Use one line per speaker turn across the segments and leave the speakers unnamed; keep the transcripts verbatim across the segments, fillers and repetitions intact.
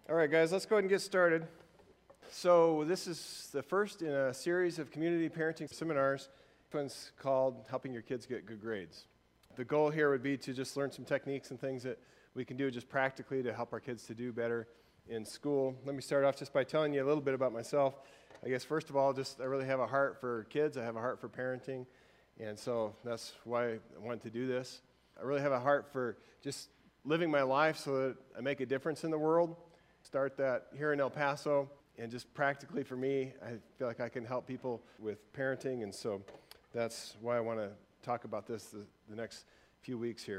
All right, guys, let's go ahead and get started. So this is the first in a series of community parenting seminars. This one's called Helping Your Kids Get Good Grades. The goal here would be to just learn some techniques and things that we can do just practically to help our kids to do better in school. Let me start off just by telling you a little bit about myself. I guess first of all, just I really have a heart for kids. I have a heart for parenting, and so that's why I wanted to do this. I really have a heart for just living my life so that I make a difference in the world. Start that here in El Paso, and just practically for me, I feel like I can help people with parenting, and so that's why I want to talk about this the, the next few weeks here.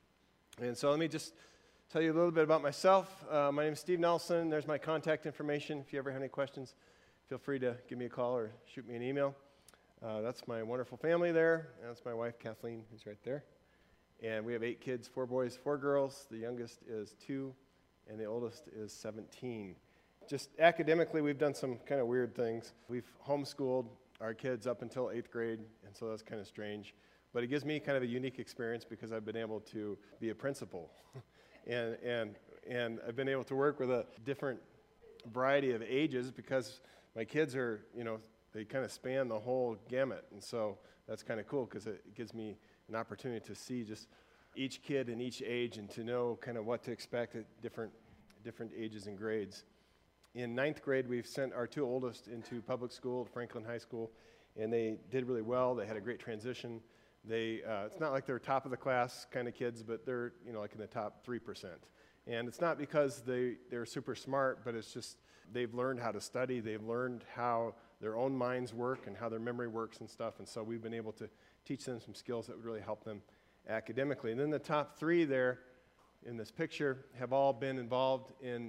And so let me just tell you a little bit about myself. Uh, my name is Steve Nelson. There's my contact information. If you ever have any questions, feel free to give me a call or shoot me an email. Uh, that's my wonderful family there. And that's my wife, Kathleen, who's right there. And we have eight kids, four boys, four girls. The youngest is two, and the oldest is seventeen. Just academically, we've done some kind of weird things. We've homeschooled our kids up until eighth grade, and so that's kind of strange. But it gives me kind of a unique experience because I've been able to be a principal. and, and, and I've been able to work with a different variety of ages because my kids are, you know, they kind of span the whole gamut. And so that's kind of cool because it gives me an opportunity to see just each kid in each age and to know kind of what to expect at different different ages and grades. In ninth grade, we've sent our two oldest into public school, Franklin High School, and they did really well. They had a great transition. They uh, it's not like they're top of the class kind of kids, but they're, you know, like in the top three percent. And it's not because they, they're super smart, but it's just they've learned how to study. They've learned how their own minds work and how their memory works and stuff. And so we've been able to teach them some skills that would really help them academically. And then the top three there in this picture have all been involved in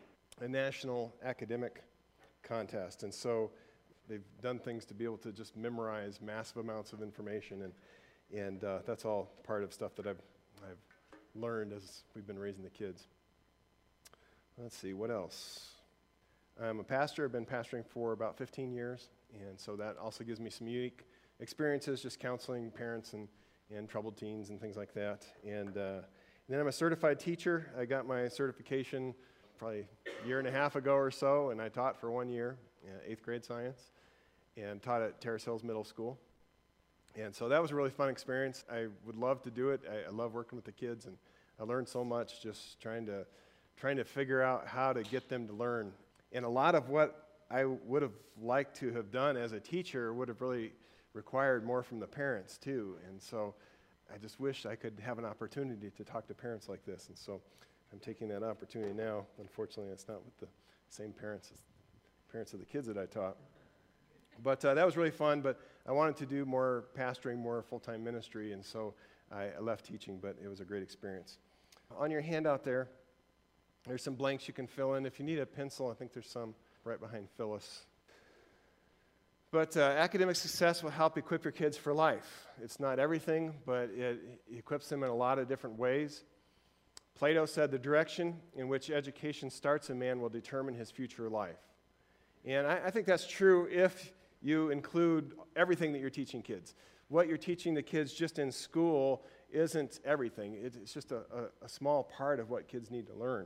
a national academic contest. And so they've done things to be able to just memorize massive amounts of information. And, and uh, that's all part of stuff that I've, I've learned as we've been raising the kids. Let's see, what else? I'm a pastor. I've been pastoring for about fifteen years. And so that also gives me some unique experiences, just counseling parents and and troubled teens and things like that. And, uh, and then I'm a certified teacher. I got my certification probably a year and a half ago or so, and I taught for one year, uh, eighth grade science, and taught at Terrace Hills Middle School. And so that was a really fun experience. I would love to do it. I, I love working with the kids, and I learned so much just trying to trying to figure out how to get them to learn. And a lot of what I would have liked to have done as a teacher would have really required more from the parents too. And so I just wish I could have an opportunity to talk to parents like this. And so I'm taking that opportunity now. Unfortunately, it's not with the same parents as the parents of the kids that I taught. But uh, that was really fun, but I wanted to do more pastoring, more full-time ministry, and so I, I left teaching, but it was a great experience. On your handout there, there's some blanks you can fill in. If you need a pencil, I think there's some right behind Phyllis. But uh, academic success will help equip your kids for life. It's not everything, but it, it equips them in a lot of different ways. Plato said the direction in which education starts a man will determine his future life. And I, I think that's true if you include everything that you're teaching kids. What you're teaching the kids just in school isn't everything. It's just a, a, a small part of what kids need to learn.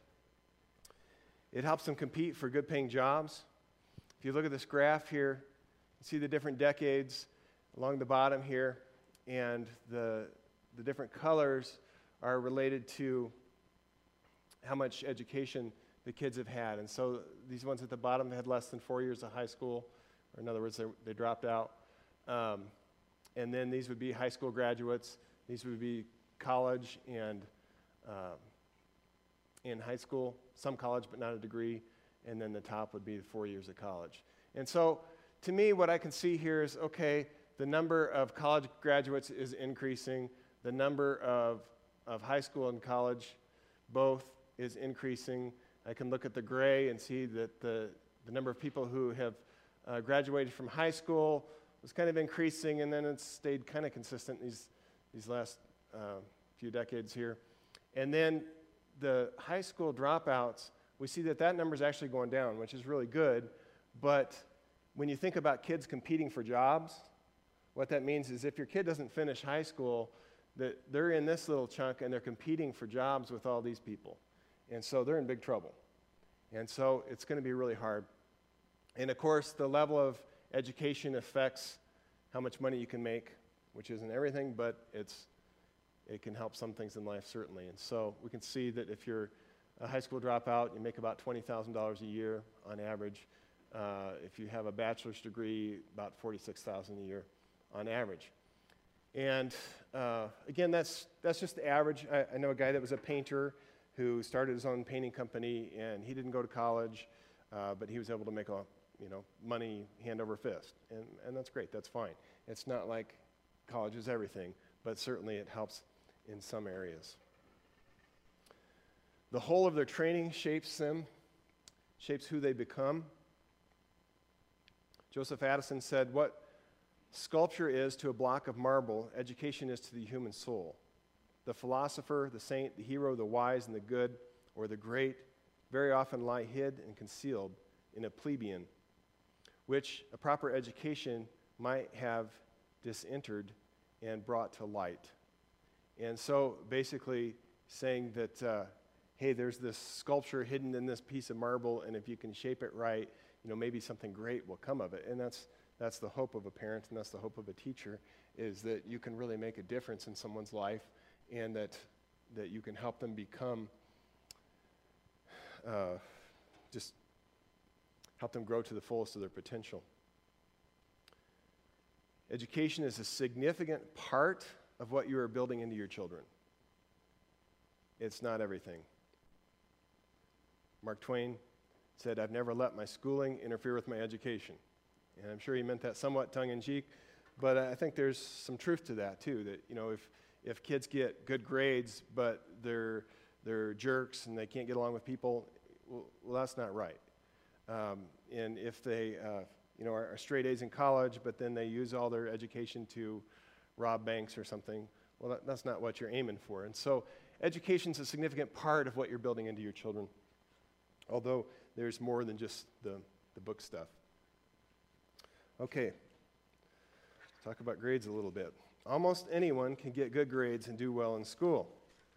It helps them compete for good-paying jobs. If you look at this graph here, see the different decades along the bottom here, and the, the different colors are related to how much education the kids have had. And so these ones at the bottom had less than four years of high school, or in other words, they, they dropped out. Um, and then these would be high school graduates. These would be college and um, in high school, some college but not a degree, and then the top would be four years of college. And so to me, what I can see here is, okay, the number of college graduates is increasing. The number of, of high school and college both is increasing. I can look at the gray and see that the, the number of people who have uh, graduated from high school was kind of increasing, and then it's stayed kind of consistent these, these last uh, few decades here. And then the high school dropouts, we see that that number is actually going down, which is really good, but when you think about kids competing for jobs, what that means is if your kid doesn't finish high school, that they're in this little chunk and they're competing for jobs with all these people. And so they're in big trouble. And so it's going to be really hard. And of course, the level of education affects how much money you can make, which isn't everything, but it's it can help some things in life, certainly. And so we can see that if you're a high school dropout, you make about twenty thousand dollars a year on average. Uh, if you have a bachelor's degree, about forty-six thousand dollars a year on average. And uh, again, that's that's just the average. I, I know a guy that was a painter who started his own painting company, and he didn't go to college, uh, but he was able to make a you know money hand over fist, and and that's great. That's fine. It's not like college is everything, but certainly it helps in some areas. The whole of their training shapes them, shapes who they become. Joseph Addison said, "What sculpture is to a block of marble, education is to the human soul. The philosopher, the saint, the hero, the wise, and the good, or the great, very often lie hid and concealed in a plebeian, which a proper education might have disinterred and brought to light." And so basically saying that, uh, hey, there's this sculpture hidden in this piece of marble, and if you can shape it right, you know, maybe something great will come of it. And that's that's the hope of a parent, and that's the hope of a teacher, is that you can really make a difference in someone's life, and that that you can help them become, uh, just help them grow to the fullest of their potential. Education is a significant part of what you are building into your children. It's not everything. Mark Twain said, "I've never let my schooling interfere with my education." And I'm sure he meant that somewhat tongue-in-cheek, but I think there's some truth to that too, that, you know, if if kids get good grades, but they're they're jerks and they can't get along with people, well, well that's not right. Um, and if they, uh, you know, are, are straight A's in college, but then they use all their education to rob banks or something, well, that, that's not what you're aiming for. And so education's a significant part of what you're building into your children, although there's more than just the, the book stuff. Okay, let's talk about grades a little bit. Almost anyone can get good grades and do well in school.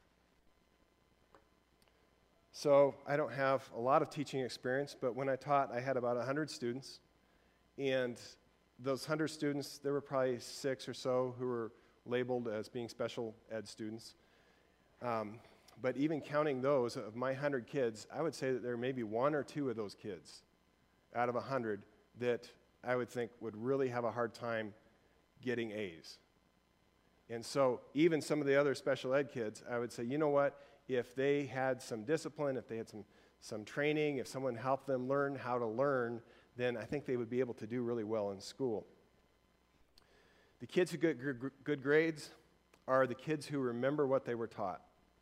So I don't have a lot of teaching experience, but when I taught, I had about one hundred students. And those one hundred students, there were probably six or so who were labeled as being special ed students. Um, but even counting those, of my one hundred kids, I would say that there may be one or two of those kids out of one hundred that I would think would really have a hard time getting A's. And so even some of the other special ed kids, I would say, you know what, if they had some discipline, if they had some, some training, if someone helped them learn how to learn, then I think they would be able to do really well in school. The kids who get good, good grades are the kids who remember what they were taught.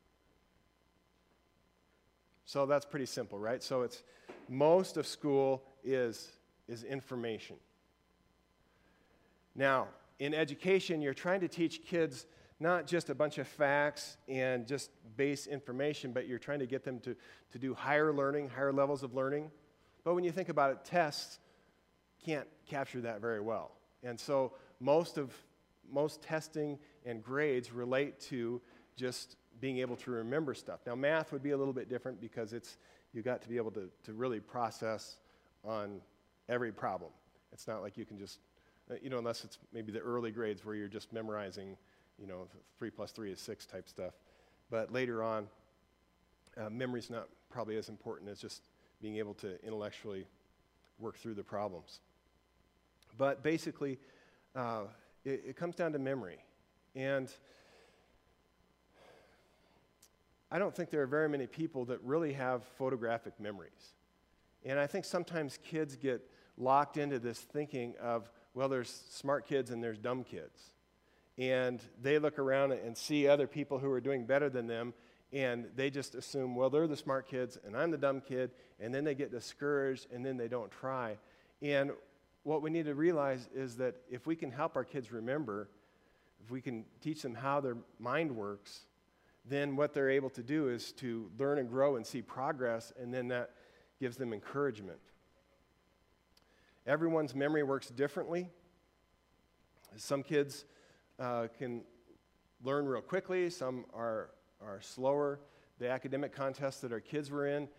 So that's pretty simple, right? So it's most of school is, is information. Now, in education, you're trying to teach kids not just a bunch of facts and just base information, but you're trying to get them to, to do higher learning, higher levels of learning. But when you think about it, tests can't capture that very well. And so most of most testing and grades relate to just being able to remember stuff. Now, math would be a little bit different because it's you got to be able to, to really process on every problem. It's not like you can just, you know, unless it's maybe the early grades where you're just memorizing, you know, three plus three is six type stuff. But later on, uh, memory's not probably as important as just being able to intellectually work through the problems. But basically, uh, it, it comes down to memory. And I don't think there are very many people that really have photographic memories. And I think sometimes kids get locked into this thinking of, well, there's smart kids and there's dumb kids. And they look around and see other people who are doing better than them, and they just assume, well, they're the smart kids and I'm the dumb kid, and then they get discouraged and then they don't try. And what we need to realize is that if we can help our kids remember, if we can teach them how their mind works, then what they're able to do is to learn and grow and see progress, and then that gives them encouragement. Everyone's memory works differently. Some kids uh, can learn real quickly, some are, are slower. The academic contests that our kids were in,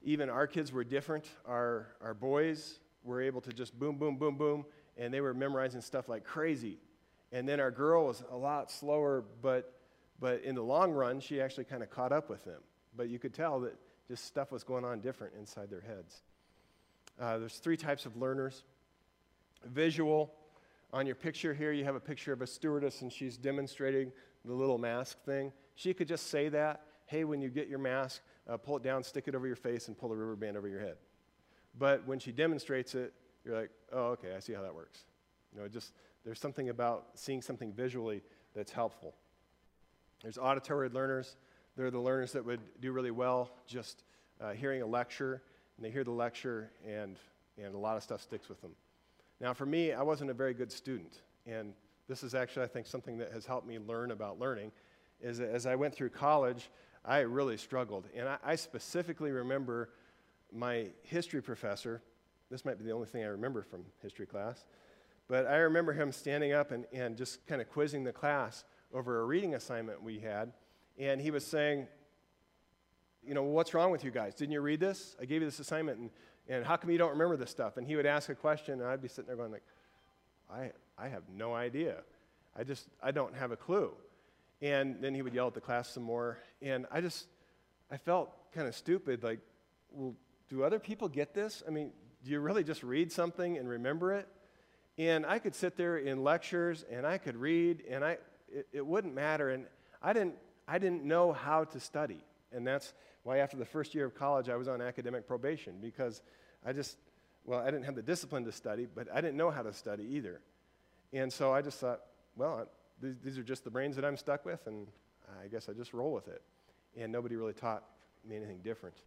even our kids were different. Our, our boys were able to just boom, boom, boom, boom, and they were memorizing stuff like crazy. And then our girl was a lot slower, but, but in the long run, she actually kind of caught up with them. But you could tell that just stuff was going on different inside their heads. Uh, there's three types of learners. Visual. On your picture here, you have a picture of a stewardess, and she's demonstrating the little mask thing. She could just say that, hey, when you get your mask, uh, pull it down, stick it over your face, and pull the rubber band over your head. But when she demonstrates it, you're like, oh, okay, I see how that works. You know, just there's something about seeing something visually that's helpful. There's auditory learners. They're the learners that would do really well just uh, hearing a lecture, and they hear the lecture, and, and a lot of stuff sticks with them. Now, for me, I wasn't a very good student, and this is actually, I think, something that has helped me learn about learning, is that as I went through college, I really struggled. And I, I specifically remember my history professor. This might be the only thing I remember from history class, but I remember him standing up and, and just kind of quizzing the class over a reading assignment we had, and he was saying, you know, what's wrong with you guys? Didn't you read this? I gave you this assignment, and, and how come you don't remember this stuff? And he would ask a question, and I'd be sitting there going like, I, I have no idea. I just, I don't have a clue. And then he would yell at the class some more, and I just, I felt kind of stupid, like, well, do other people get this? I mean, do you really just read something and remember it? And I could sit there in lectures, and I could read, and I, it, it wouldn't matter, and I didn't, I didn't know how to study. And that's why after the first year of college, I was on academic probation, because I just, well, I didn't have the discipline to study, but I didn't know how to study either. And so I just thought, well, these, these are just the brains that I'm stuck with, and I guess I just roll with it. And nobody really taught me anything different.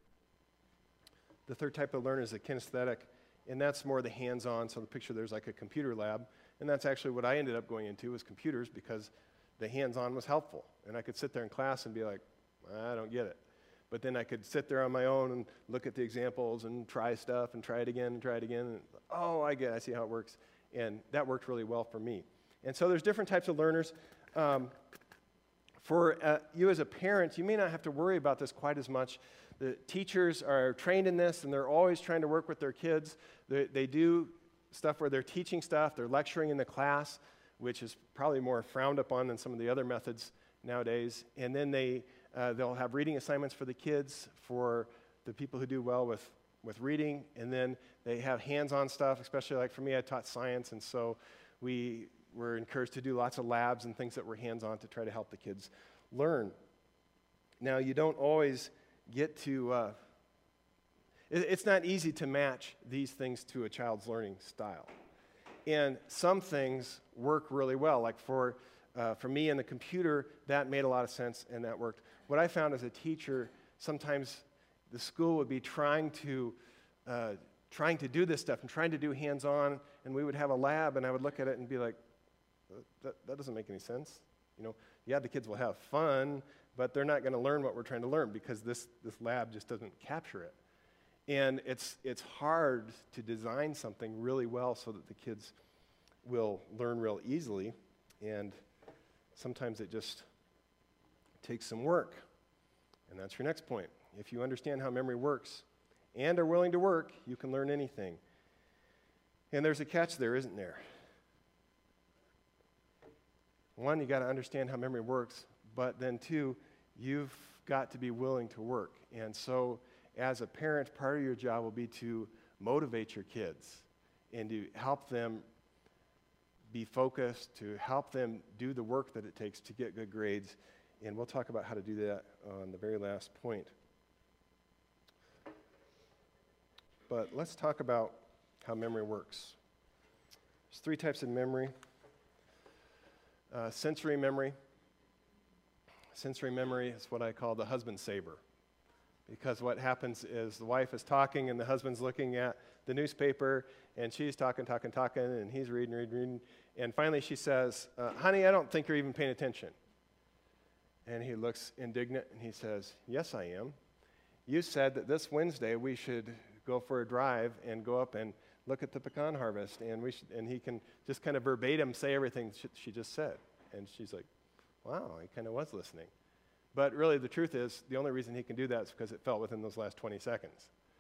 The third type of learner is the kinesthetic, and that's more the hands-on. So the picture there's like a computer lab, and that's actually what I ended up going into, was computers, because the hands-on was helpful. And I could sit there in class and be like, I don't get it. But then I could sit there on my own and look at the examples and try stuff and try it again and try it again. And, oh, I get it. I see how it works. And that worked really well for me. And so there's different types of learners. Um, for uh, you as a parent, you may not have to worry about this quite as much. The teachers are trained in this, and they're always trying to work with their kids. They, they do stuff where they're teaching stuff. They're lecturing in the class, which is probably more frowned upon than some of the other methods nowadays. And then they, uh, they'll have reading assignments for the kids, for the people who do well with, with reading. And then they have hands-on stuff, especially like for me, I taught science, and so we were encouraged to do lots of labs and things that were hands-on to try to help the kids learn. Now, you don't always get to, uh, it, it's not easy to match these things to a child's learning style. And some things work really well. Like for, uh, for me in the computer, that made a lot of sense and that worked. What I found as a teacher, sometimes the school would be trying to, uh, trying to do this stuff and trying to do hands-on, and we would have a lab, and I would look at it and be like, that, that doesn't make any sense. You know, yeah, the kids will have fun, but they're not going to learn what we're trying to learn because this, this lab just doesn't capture it. And it's, it's hard to design something really well so that the kids will learn real easily, and sometimes it just takes some work. And that's your next point. If you understand how memory works and are willing to work, you can learn anything. And there's a catch there, isn't there? One, you got to understand how memory works, but then two, you've got to be willing to work. And so as a parent, part of your job will be to motivate your kids and to help them be focused, to help them do the work that it takes to get good grades. And we'll talk about how to do that on the very last point. But let's talk about how memory works. There's three types of memory. Uh, sensory memory. Sensory memory is what I call the husband saver. Because what happens is the wife is talking and the husband's looking at the newspaper, and she's talking, talking, talking, and he's reading, reading, reading. And finally she says, uh, honey, I don't think you're even paying attention. And he looks indignant and he says, yes, I am. You said that this Wednesday we should go for a drive and go up and look at the pecan harvest. And, we should, and he can just kind of verbatim say everything she just said. And she's like, wow, he kind of was listening. But really the truth is, the only reason he can do that is because it fell within those last twenty seconds.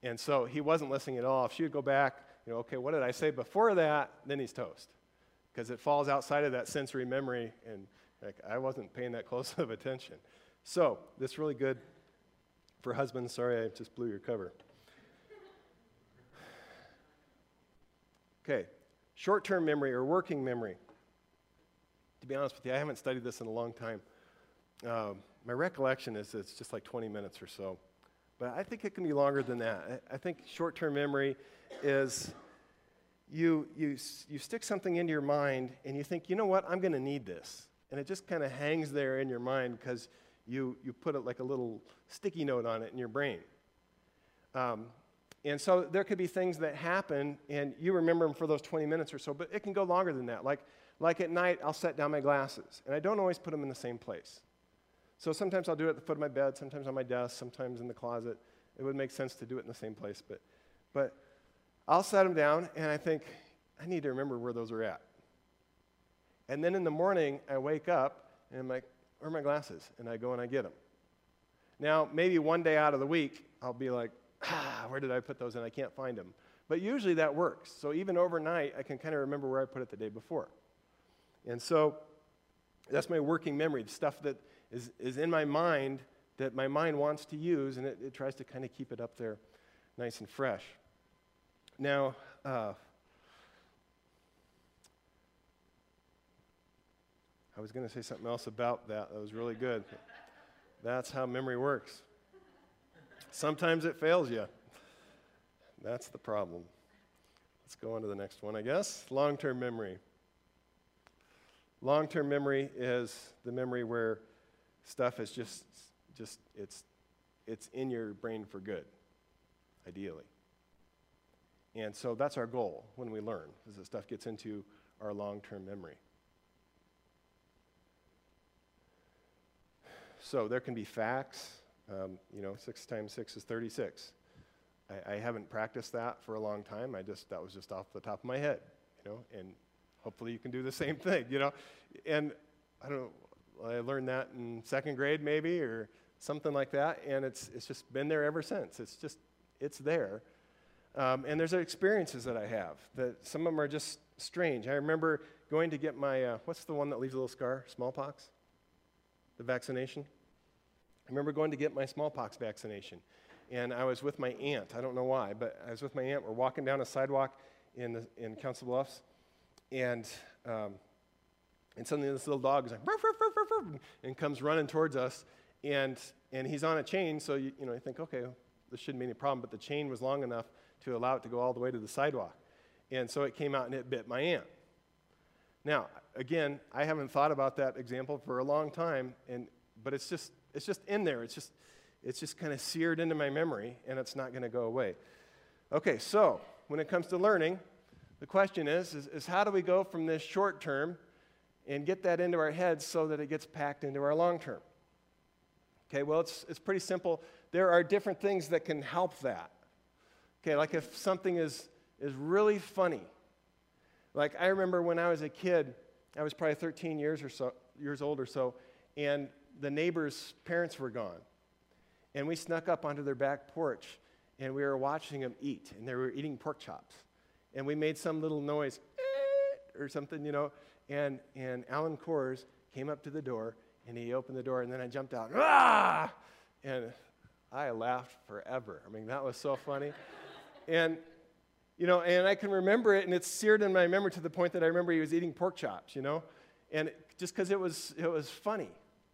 And so he wasn't listening at all. If she would go back, you know, okay, what did I say before that? Then he's toast. Because it falls outside of that sensory memory, and like, I wasn't paying that close of attention. So this is really good for husbands. Sorry, I just blew your cover. Okay, short-term memory or working memory. To be honest with you, I haven't studied this in a long time. Um, my recollection is it's just like twenty minutes or so. But I think it can be longer than that. I, I think short-term memory is you, you, you stick something into your mind and you think, you know what, I'm going to need this. And it just kind of hangs there in your mind because you, you put it like a little sticky note on it in your brain. Um, and so there could be things that happen and you remember them for those twenty minutes or so, but it can go longer than that. Like, like at night, I'll set down my glasses, and I don't always put them in the same place. So sometimes I'll do it at the foot of my bed, sometimes on my desk, sometimes in the closet. It would make sense to do it in the same place, but, but I'll set them down, and I think, I need to remember where those are at. And then in the morning, I wake up, and I'm like, where are my glasses? And I go and I get them. Now, maybe one day out of the week, I'll be like, ah, where did I put those? And I can't find them. But usually that works. So even overnight, I can kind of remember where I put it the day before. And so that's my working memory, the stuff that is, is in my mind that my mind wants to use, and it, it tries to kind of keep it up there nice and fresh. Now, uh, I was going to say something else about that that was really good. That's how memory works. Sometimes it fails you. That's the problem. Let's go on to the next one, I guess. Long-term memory. Long-term memory is the memory where stuff is just, just it's, it's in your brain for good, ideally. And so that's our goal when we learn, is that stuff gets into our long-term memory. So there can be facts. Um, you know, six times six is thirty-six. I, I haven't practiced that for a long time. I just, that was just off the top of my head, you know, and hopefully you can do the same thing, you know. And I don't know, I learned that in second grade maybe or something like that, and it's it's just been there ever since. It's just, it's there. Um, and there's experiences that I have that some of them are just strange. I remember going to get my, uh, what's the one that leaves a little scar? Smallpox? The vaccination? I remember going to get my smallpox vaccination. And I was with my aunt. I don't know why, but I was with my aunt. We're walking down a sidewalk in, the, in Council Bluffs. And um, and suddenly this little dog is like, ruff, ruff, ruff, ruff, ruff, and comes running towards us. And and he's on a chain, so you, you know, you think, okay, well, this shouldn't be any problem. But the chain was long enough to allow it to go all the way to the sidewalk. And so it came out and it bit my aunt. Now, again, I haven't thought about that example for a long time, and but it's just it's just in there. It's just it's just kind of seared into my memory, and it's not going to go away. Okay, so when it comes to learning, the question is, is, is how do we go from this short term and get that into our heads so that it gets packed into our long term? Okay, well, it's it's pretty simple. There are different things that can help that. Okay, like if something is is really funny. Like I remember when I was a kid, I was probably thirteen years or so, years old or so, and the neighbors' parents were gone. And we snuck up onto their back porch, and we were watching them eat, and they were eating pork chops. And we made some little noise, or something, you know, and, and Alan Kors came up to the door, and he opened the door, and then I jumped out, ah! And I laughed forever. I mean, that was so funny. and, you know, and I can remember it, and it's seared in my memory to the point that I remember he was eating pork chops, you know, and it, just because it was, it was funny.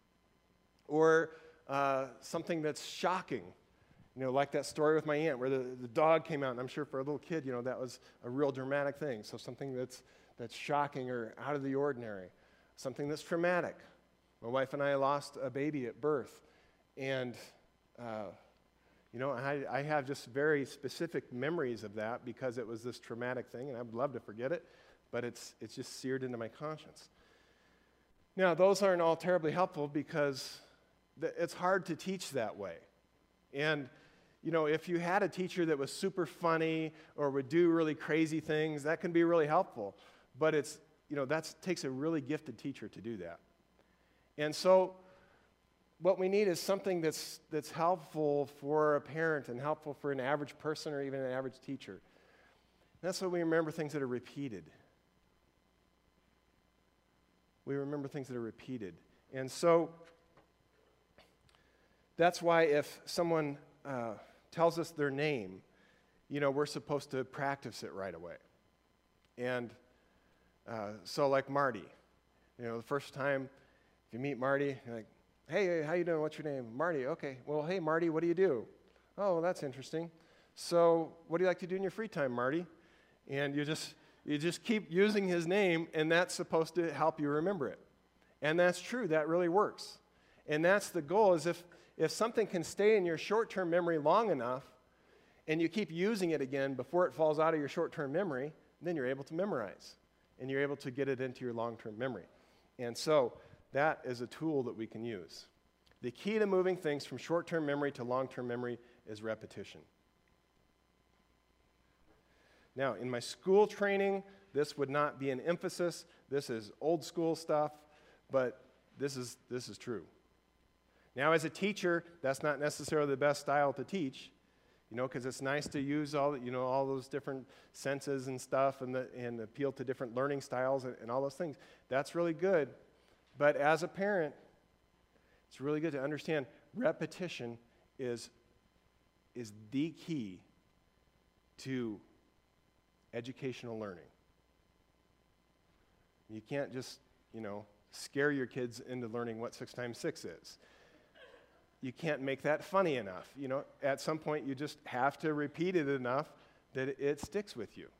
Or uh, something that's shocking. You know, like that story with my aunt where the, the dog came out, and I'm sure for a little kid, you know, that was a real dramatic thing. So something that's that's shocking or out of the ordinary. Something that's traumatic. My wife and I lost a baby at birth. And, uh, you know, I, I have just very specific memories of that because it was this traumatic thing, and I would love to forget it, but it's it's just seared into my conscience. Now, those aren't all terribly helpful because th- it's hard to teach that way. And, you know, if you had a teacher that was super funny or would do really crazy things, that can be really helpful. But it's, you know, that takes a really gifted teacher to do that. And so what we need is something that's, that's helpful for a parent and helpful for an average person or even an average teacher. That's why we remember things that are repeated. We remember things that are repeated. And so that's why if someone uh, tells us their name, you know, we're supposed to practice it right away. And uh, so like Marty, you know, the first time if you meet Marty, you're like, hey, how you doing? What's your name? Marty. Okay. Well, hey, Marty, what do you do? Oh, well, that's interesting. So what do you like to do in your free time, Marty? And you just you just keep using his name, and that's supposed to help you remember it. And that's true. That really works. And that's the goal, is if, if something can stay in your short-term memory long enough, and you keep using it again before it falls out of your short-term memory, then you're able to memorize, and you're able to get it into your long-term memory. And so that is a tool that we can use. The key to moving things from short-term memory to long-term memory is repetition. Now, in my school training, this would not be an emphasis. This is old school stuff, but this is, this is true. Now, as a teacher, that's not necessarily the best style to teach, you know, because it's nice to use all, you know, all those different senses and stuff and, the, and appeal to different learning styles and, and all those things. That's really good. But as a parent, it's really good to understand repetition is, is the key to educational learning. You can't just, you know, scare your kids into learning what six times six is. You can't make that funny enough. You know, at some point you just have to repeat it enough that it, it sticks with you.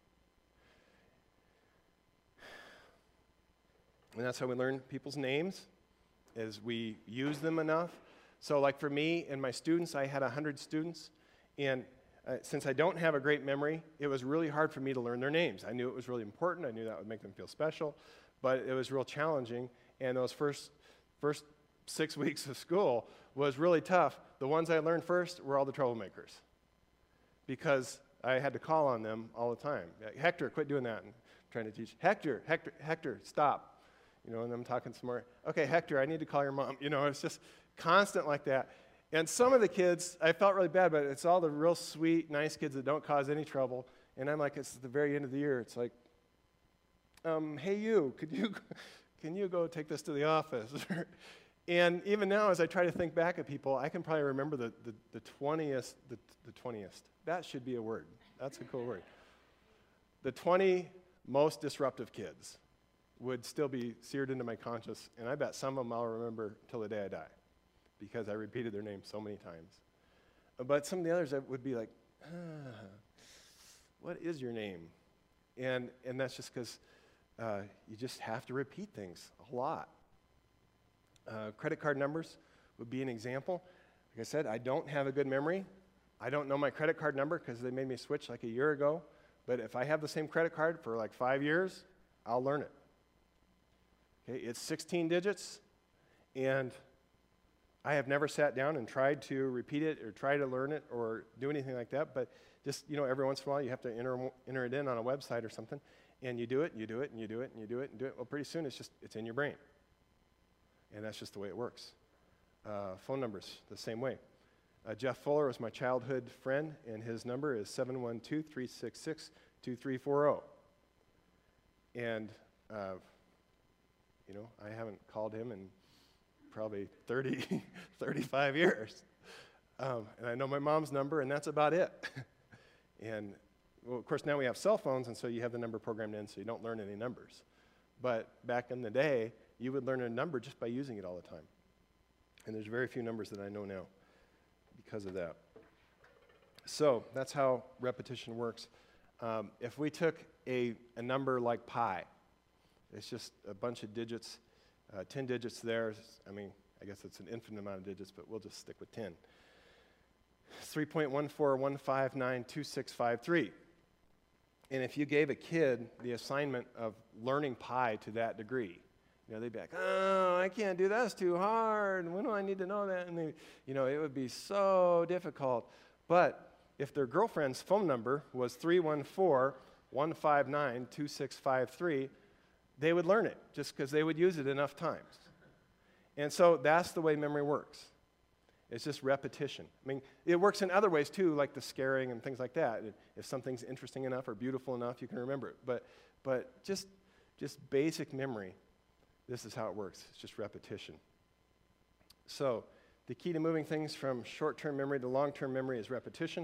And that's how we learn people's names, is we use them enough. So like for me and my students, I had one hundred students, and uh, since I don't have a great memory, it was really hard for me to learn their names. I knew it was really important. I knew that would make them feel special, but it was real challenging, and those first, first six weeks of school was really tough. The ones I learned first were all the troublemakers, because I had to call on them all the time. Hector, quit doing that. And I'm trying to teach. Hector, Hector, Hector, stop. You know, and I'm talking some more. Okay, Hector, I need to call your mom. You know, it's just constant like that. And some of the kids, I felt really bad, but it's all the real sweet, nice kids that don't cause any trouble. And I'm like, it's at the very end of the year. It's like, um, hey, you, could you, can you go take this to the office? And even now, as I try to think back at people, I can probably remember the, the, the twentieth, the, the twentieth. That should be a word. That's a cool word. The twenty most disruptive kids would still be seared into my conscience, and I bet some of them I'll remember till the day I die, because I repeated their name so many times. But some of the others I would be like, ah, what is your name? And, and that's just because uh, you just have to repeat things a lot. Uh, credit card numbers would be an example. Like I said, I don't have a good memory. I don't know my credit card number because they made me switch like a year ago. But if I have the same credit card for like five years, I'll learn it. Okay, it's sixteen digits, and I have never sat down and tried to repeat it or try to learn it or do anything like that. But just, you know, every once in a while you have to enter, enter it in on a website or something, and you do it, and you do it, and you do it, and you do it, and do it. Well, pretty soon it's just, it's in your brain. And that's just the way it works. Uh, phone numbers, the same way. Uh, Jeff Fuller was my childhood friend, and his number is seven one two, three six six, two three four zero. And, uh, you know, I haven't called him in probably thirty, thirty-five years. Um, and I know my mom's number, and that's about it. And, well, of course, now we have cell phones, and so you have the number programmed in, so you don't learn any numbers. But back in the day, you would learn a number just by using it all the time. And there's very few numbers that I know now because of that. So that's how repetition works. Um, if we took a, a number like pi, it's just a bunch of digits, uh, ten digits there. I mean, I guess it's an infinite amount of digits, but we'll just stick with ten. three point one four one five nine two six five three. And if you gave a kid the assignment of learning pi to that degree, you know, they'd be like, oh, I can't do that, that's too hard. When do I need to know that? And they, you know, it would be so difficult. But if their girlfriend's phone number was three one four one five nine two six five three, they would learn it just because they would use it enough times. And so that's the way memory works. It's just repetition. I mean, it works in other ways too, like the scaring and things like that. If something's interesting enough or beautiful enough, you can remember it. But, but just, just basic memory, this is how it works. It's just repetition. So the key to moving things from short-term memory to long-term memory is repetition.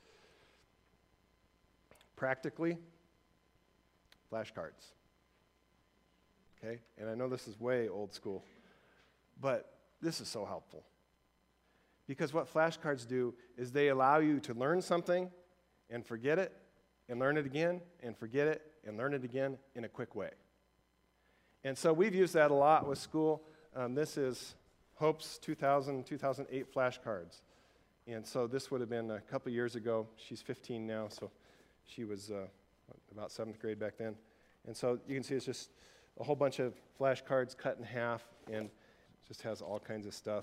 Practically, flashcards. Okay? And I know this is way old school, but this is so helpful. Because what flashcards do is they allow you to learn something and forget it, and learn it again, and forget it, and learn it again in a quick way. And so we've used that a lot with school. Um, this is Hope's two thousand, two thousand eight flashcards. And so this would have been a couple years ago. She's fifteen now, so she was uh, about seventh grade back then. And so you can see it's just a whole bunch of flashcards cut in half, and it just has all kinds of stuff.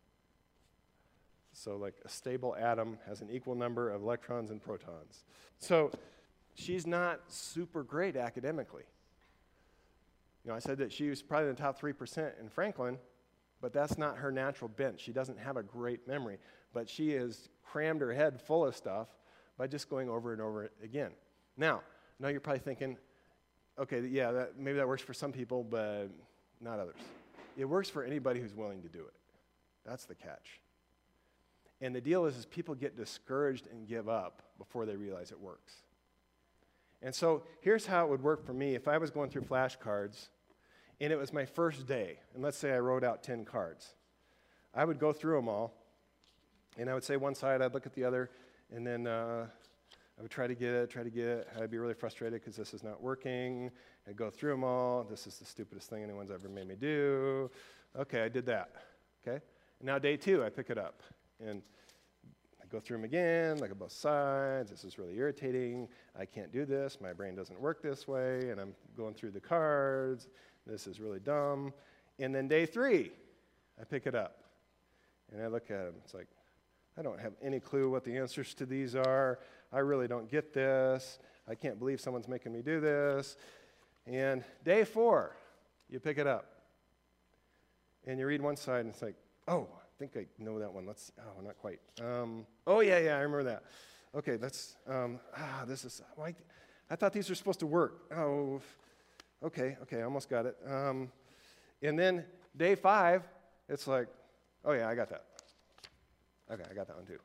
So like a stable atom has an equal number of electrons and protons. So she's not super great academically. You know, I said that she was probably in the top three percent in Franklin, but that's not her natural bent. She doesn't have a great memory, but she has crammed her head full of stuff by just going over and over it again. Now, now you're probably thinking, okay, yeah, that, maybe that works for some people, but not others. It works for anybody who's willing to do it. That's the catch. And the deal is, is people get discouraged and give up before they realize it works. And so here's how it would work for me. If I was going through flashcards, and it was my first day, and let's say I wrote out ten cards, I would go through them all, and I would say one side, I'd look at the other, and then uh, I would try to get it, try to get it. I'd be really frustrated because this is not working. I'd go through them all. This is the stupidest thing anyone's ever made me do. Okay, I did that. Okay? And now day two, I pick it up. And I go through them again, look at both sides. This is really irritating. I can't do this. My brain doesn't work this way. And I'm going through the cards. This is really dumb. And then day three, I pick it up. And I look at them. It's like, I don't have any clue what the answers to these are. I really don't get this. I can't believe someone's making me do this. And day four, you pick it up. And you read one side, and it's like, oh, I think I know that one. Let's, oh, not quite. Um, oh, yeah, yeah, I remember that. Okay, let's, um, ah, this is, why, I thought these were supposed to work. Oh, okay, okay, I almost got it. Um, and then day five, it's like, oh, yeah, I got that. Okay, I got that one too.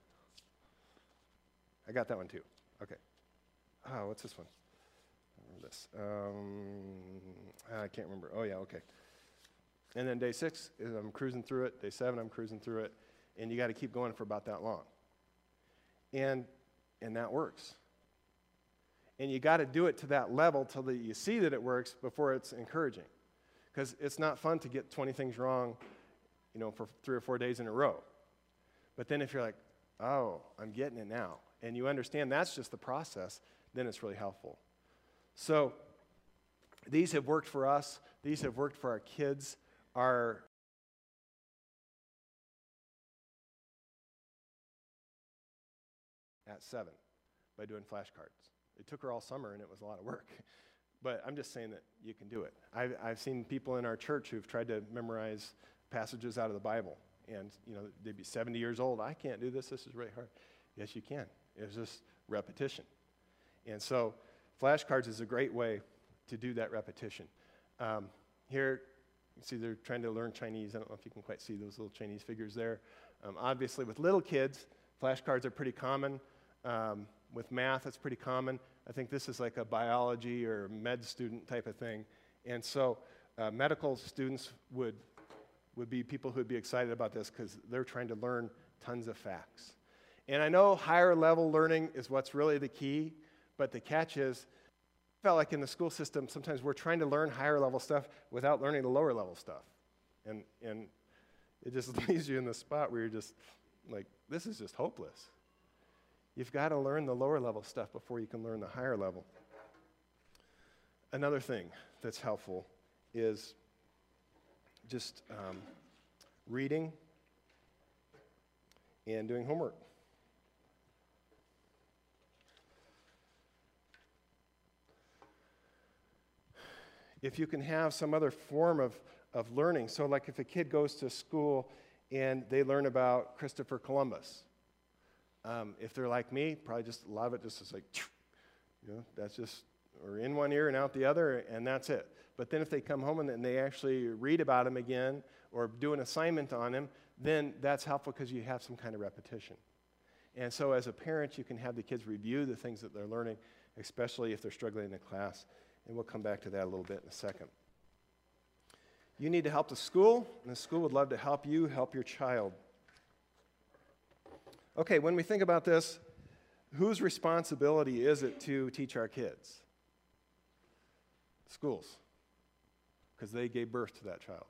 I got that one too. Okay. Oh, what's this one? I remember this. Um, I can't remember. Oh, yeah, okay. And then day six, I'm cruising through it. Day seven, I'm cruising through it. And you got to keep going for about that long. And, and that works. And you got to do it to that level till that you see that it works before it's encouraging. Because it's not fun to get twenty things wrong, you know, for three or four days in a row. But then if you're like, oh, I'm getting it now, and you understand that's just the process, then it's really helpful. So these have worked for us. These have worked for our kids. Our at seven by doing flashcards. It took her all summer, and it was a lot of work. But I'm just saying that you can do it. I've, I've seen people in our church who've tried to memorize passages out of the Bible, and you know they'd be seventy years old. I can't do this. This is really hard. Yes, you can. It's just repetition. And so flashcards is a great way to do that repetition. Um, here, you see they're trying to learn Chinese. I don't know if you can quite see those little Chinese figures there. Um, obviously, with little kids, flashcards are pretty common. Um, with math, it's pretty common. I think this is like a biology or med student type of thing. And so uh, medical students would, would be people who would be excited about this because they're trying to learn tons of facts. And I know higher level learning is what's really the key, but the catch is, I felt like in the school system, sometimes we're trying to learn higher level stuff without learning the lower level stuff. And, and it just leaves you in the spot where you're just like, this is just hopeless. You've got to learn the lower level stuff before you can learn the higher level. Another thing that's helpful is just um, reading and doing homework. If you can have some other form of, of learning. So like if a kid goes to school and they learn about Christopher Columbus, um, if they're like me, probably just a lot of it just is like, you know, that's just, or in one ear and out the other, and that's it. But then if they come home and, and they actually read about him again or do an assignment on him, then that's helpful because you have some kind of repetition. And so as a parent, you can have the kids review the things that they're learning, especially if they're struggling in class. And we'll come back to that a little bit in a second. You need to help the school, and the school would love to help you help your child. Okay, when we think about this, whose responsibility is it to teach our kids? Schools, because they gave birth to that child.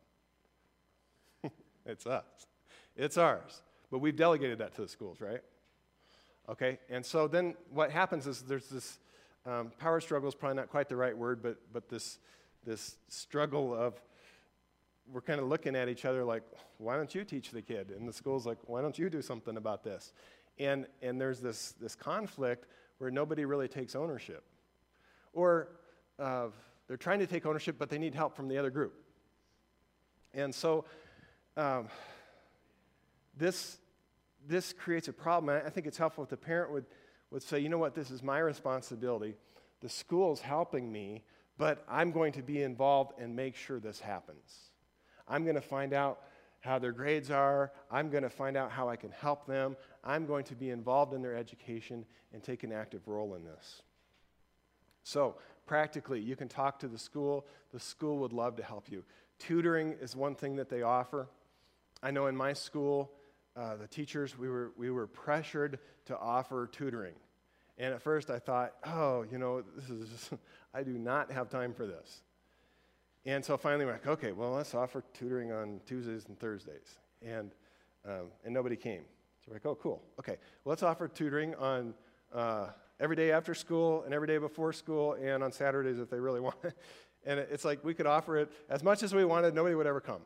It's us. It's ours. But we've delegated that to the schools, right? Okay, and so then what happens is there's this um, power struggle is probably not quite the right word, but but this this struggle of we're kind of looking at each other like, why don't you teach the kid? And the school's like, why don't you do something about this? And and there's this this conflict where nobody really takes ownership, or uh, they're trying to take ownership, but they need help from the other group. And so um, this. This creates a problem. I think it's helpful if the parent would, would say, you know what, this is my responsibility. The school's helping me, but I'm going to be involved and make sure this happens. I'm going to find out how their grades are. I'm going to find out how I can help them. I'm going to be involved in their education and take an active role in this. So practically, you can talk to the school. The school would love to help you. Tutoring is one thing that they offer. I know in my school, Uh, the teachers, we were we were pressured to offer tutoring. And at first I thought, oh, you know, this is just, I do not have time for this. And so finally we're like, okay, well, let's offer tutoring on Tuesdays and Thursdays. And um, and nobody came. So we're like, oh, cool. Okay, well, let's offer tutoring on uh, every day after school and every day before school and on Saturdays if they really want it. And it's like we could offer it as much as we wanted, nobody would ever come.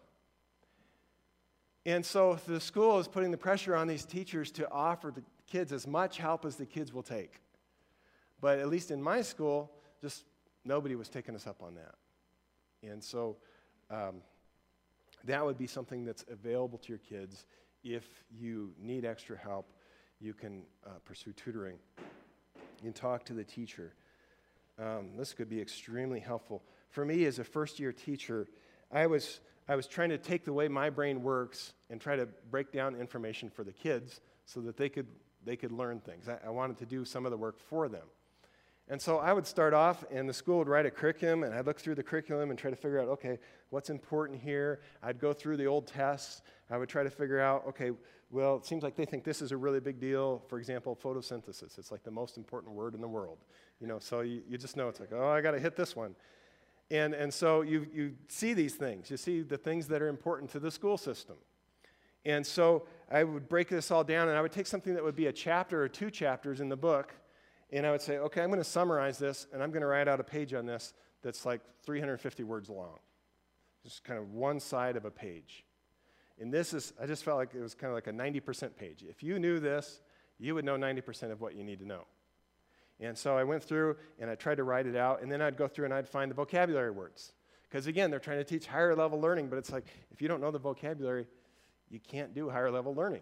And so the school is putting the pressure on these teachers to offer the kids as much help as the kids will take. But at least in my school, just nobody was taking us up on that. And so um, that would be something that's available to your kids. If you need extra help, you can uh, pursue tutoring. You can talk to the teacher. Um, this could be extremely helpful. For me as a first-year teacher, I was... I was trying to take the way my brain works and try to break down information for the kids so that they could they could learn things. I, I wanted to do some of the work for them. And so I would start off, and the school would write a curriculum, and I'd look through the curriculum and try to figure out, okay, what's important here? I'd go through the old tests. I would try to figure out, okay, well, it seems like they think this is a really big deal. For example, photosynthesis. It's like the most important word in the world. You know, so you, you just know it's like, oh, I got to hit this one. And and so you, you see these things. You see the things that are important to the school system. And so I would break this all down, and I would take something that would be a chapter or two chapters in the book, and I would say, okay, I'm going to summarize this, and I'm going to write out a page on this that's like three hundred fifty words long. Just kind of one side of a page. And this is, I just felt like it was kind of like a ninety percent page. If you knew this, you would know ninety percent of what you need to know. And so I went through and I tried to write it out, and then I'd go through and I'd find the vocabulary words. Because again, they're trying to teach higher level learning, but it's like, if you don't know the vocabulary, you can't do higher level learning.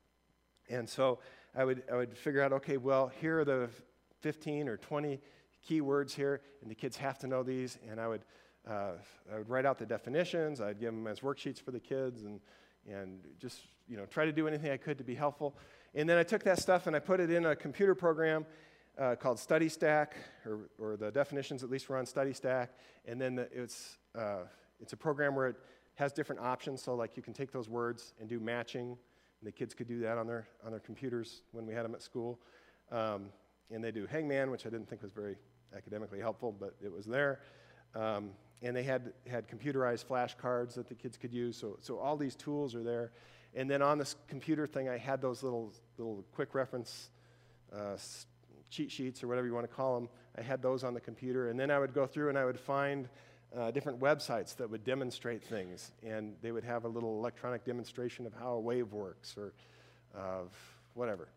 And so I would I would figure out, okay, well, here are the fifteen or twenty key words here, and the kids have to know these, and I would uh, I would write out the definitions. I'd give them as worksheets for the kids, and and just, you know, try to do anything I could to be helpful. And then I took that stuff and I put it in a computer program Uh, called StudyStack, or, or the definitions at least were on StudyStack, and then the, it's uh, it's a program where it has different options, so like you can take those words and do matching, and the kids could do that on their on their computers when we had them at school, um, and they do Hangman, which I didn't think was very academically helpful, but it was there, um, and they had had computerized flashcards that the kids could use, so so all these tools are there, and then on this computer thing I had those little little quick reference uh, cheat sheets or whatever you want to call them. I had those on the computer, and then I would go through and I would find uh, different websites that would demonstrate things, and they would have a little electronic demonstration of how a wave works or of whatever.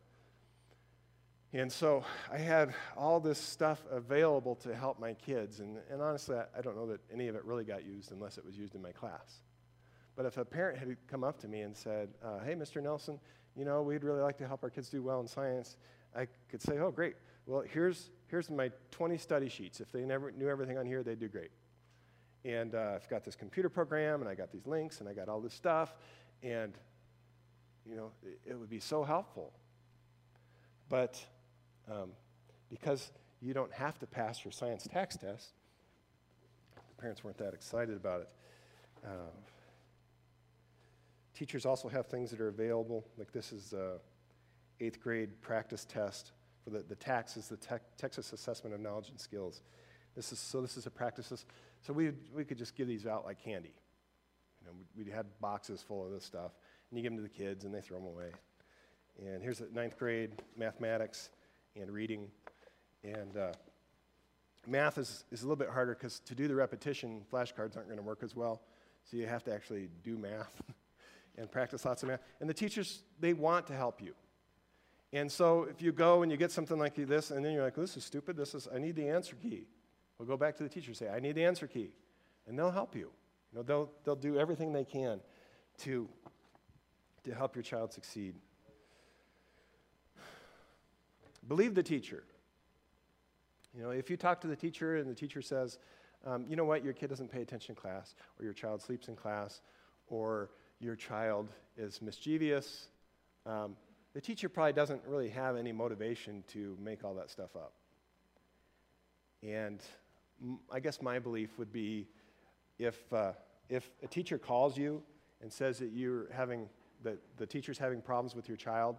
And so I had all this stuff available to help my kids, and, and honestly, I, I don't know that any of it really got used unless it was used in my class. But if a parent had come up to me and said, uh, hey, Mister Nelson, you know, we'd really like to help our kids do well in science, I could say, oh, great. Well, here's, here's my twenty study sheets. If they never knew everything on here, they'd do great. And uh, I've got this computer program, and I got these links, and I got all this stuff, and, you know, it, it would be so helpful. But um, because you don't have to pass your science tax test, the parents weren't that excited about it. Uh, teachers also have things that are available, like this is a eighth grade practice test for the, the TAKS is the Te- Texas Assessment of Knowledge and Skills. This is, so this is a practice. So we, we could just give these out like candy. You know, we, we had boxes full of this stuff, and you give them to the kids, and they throw them away. And here's a ninth grade mathematics and reading. And uh, math is, is a little bit harder because to do the repetition, flashcards aren't going to work as well. So you have to actually do math and practice lots of math. And the teachers, they want to help you. And so if you go and you get something like this, and then you're like, this is stupid, this is, I need the answer key. We'll go back to the teacher and say, I need the answer key. And they'll help you. You know, they'll, they'll do everything they can to, to help your child succeed. Believe the teacher. You know, if you talk to the teacher and the teacher says, um, you know what, your kid doesn't pay attention in class, or your child sleeps in class, or your child is mischievous, um, the teacher probably doesn't really have any motivation to make all that stuff up. And m- I guess my belief would be if, uh, if a teacher calls you and says that you're having, that the teacher's having problems with your child,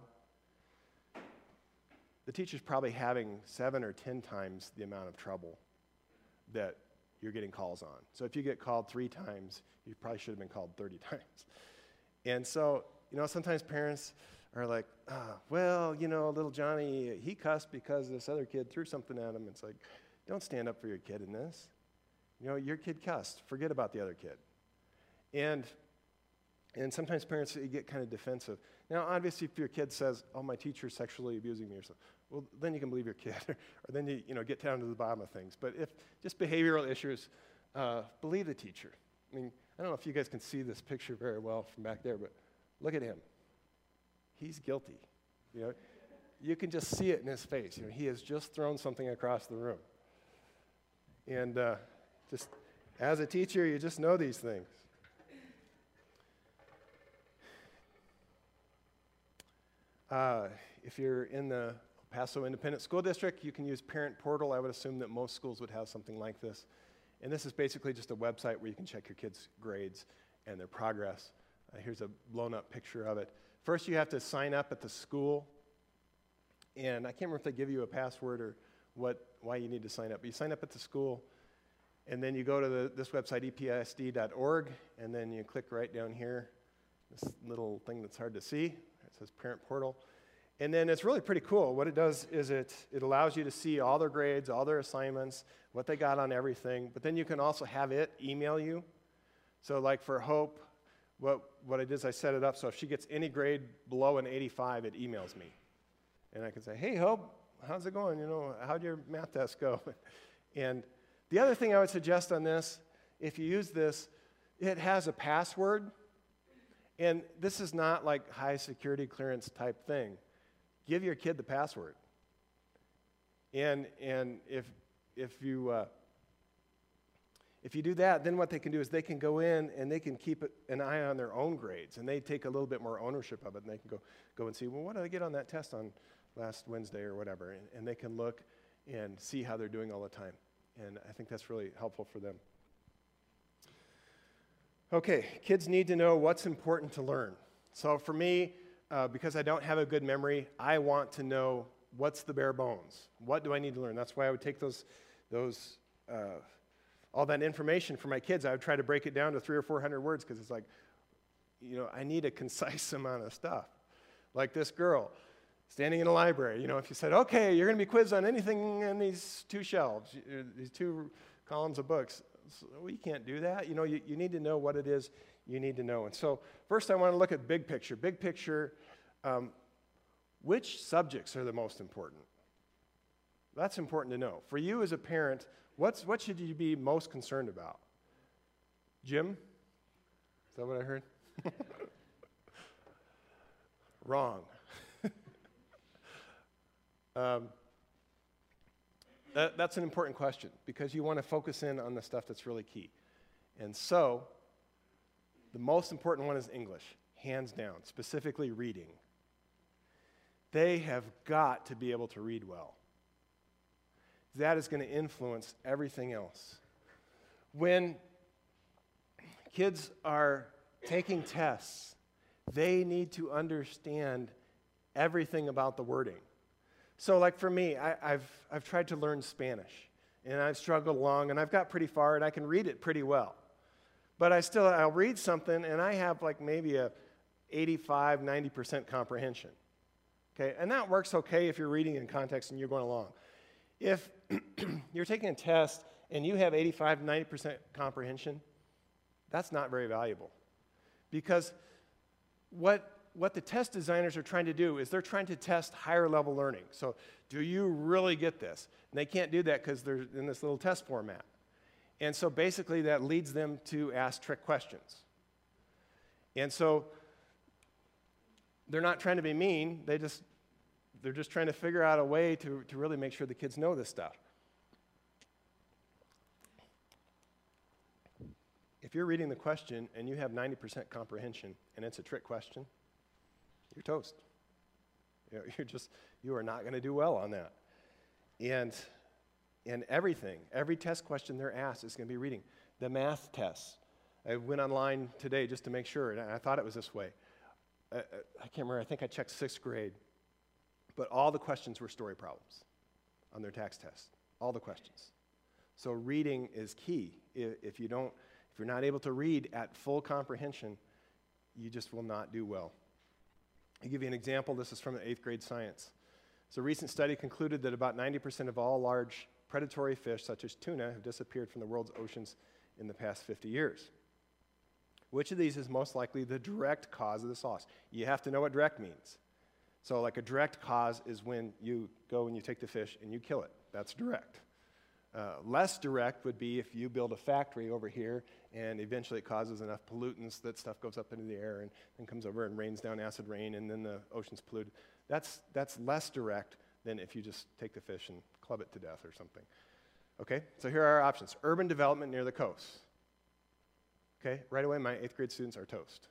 the teacher's probably having seven or ten times the amount of trouble that you're getting calls on. So if you get called three times, you probably should have been called thirty times. And so, you know, sometimes parents are like, ah, well, you know, little Johnny, he cussed because this other kid threw something at him. It's like, don't stand up for your kid in this. You know, your kid cussed. Forget about the other kid. And and sometimes parents get kind of defensive. Now, obviously, if your kid says, oh, my teacher's sexually abusing me or something, well, then you can believe your kid, or then you, you know, get down to the bottom of things. But if just behavioral issues, uh, believe the teacher. I mean, I don't know if you guys can see this picture very well from back there, but look at him. He's guilty. You know, you can just see it in his face. You know, he has just thrown something across the room. And uh, just as a teacher, you just know these things. Uh, if you're in the El Paso Independent School District, you can use Parent Portal. I would assume that most schools would have something like this. And this is basically just a website where you can check your kids' grades and their progress. Uh, here's a blown-up picture of it. First, you have to sign up at the school. And I can't remember if they give you a password or what, why you need to sign up. But you sign up at the school, and then you go to the, this website, E P I S D dot org, and then you click right down here, this little thing that's hard to see. It says Parent Portal. And then it's really pretty cool. What it does is it, it allows you to see all their grades, all their assignments, what they got on everything. But then you can also have it email you. So like for Hope, what, what I did is I set it up so if she gets any grade below an eighty-five, it emails me. And I can say, hey, Hope, how's it going? You know, how'd your math test go? And the other thing I would suggest on this, if you use this, it has a password. And this is not like high security clearance type thing. Give your kid the password. And and if if you uh, if you do that, then what they can do is they can go in and they can keep an eye on their own grades, and they take a little bit more ownership of it, and they can go go and see, well, what did I get on that test on last Wednesday or whatever, and, and they can look and see how they're doing all the time. And I think that's really helpful for them. Okay, kids need to know what's important to learn. So for me, uh, because I don't have a good memory, I want to know what's the bare bones. What do I need to learn? That's why I would take those, those, uh, all that information for my kids. I would try to break it down to three or four hundred words because it's like, you know, I need a concise amount of stuff. Like this girl standing in a library. You know, if you said, okay, you're going to be quizzed on anything in these two shelves, these two columns of books. So we can't do that. You know, you, you need to know what it is you need to know. And so first I want to look at big picture. Big picture, um, which subjects are the most important? That's important to know. For you as a parent, what's, what should you be most concerned about? Jim? Is that what I heard? Wrong. um, that, that's an important question because you want to focus in on the stuff that's really key. And so, the most important one is English, hands down, specifically reading. They have got to be able to read well. That is going to influence everything else. When kids are taking tests, they need to understand everything about the wording. So like for me, I, I've, I've tried to learn Spanish, and I've struggled along, and I've got pretty far, and I can read it pretty well. But I still, I'll read something, and I have like maybe a eighty-five, ninety percent comprehension. Okay, and that works okay if you're reading in context and you're going along. If you're taking a test and you have eighty-five, ninety percent comprehension, that's not very valuable. Because what, what the test designers are trying to do is they're trying to test higher level learning. So do you really get this? And they can't do that because they're in this little test format. And so basically that leads them to ask trick questions. And so they're not trying to be mean, they just, they're just trying to figure out a way to, to really make sure the kids know this stuff. If you're reading the question and you have ninety percent comprehension and it's a trick question, you're toast. You know, you're just, you are not going to do well on that. And, and everything, every test question they're asked is going to be reading. The math tests. I went online today just to make sure, and I thought it was this way. I, I can't remember, I think I checked sixth grade, but all the questions were story problems on their tax test, all the questions. So reading is key. If you don't, if you're not able to read at full comprehension, you just will not do well. I'll give you an example. This is from the eighth grade science. So a recent study concluded that about ninety percent of all large predatory fish, such as tuna, have disappeared from the world's oceans in the past fifty years. Which of these is most likely the direct cause of this loss? You have to know what direct means. So like a direct cause is when you go and you take the fish and you kill it. That's direct. Uh, less direct would be if you build a factory over here and eventually it causes enough pollutants that stuff goes up into the air and then comes over and rains down acid rain and then the ocean's polluted. That's, that's less direct than if you just take the fish and club it to death or something. Okay, so here are our options. Urban development near the coast. Okay, right away my eighth grade students are toast.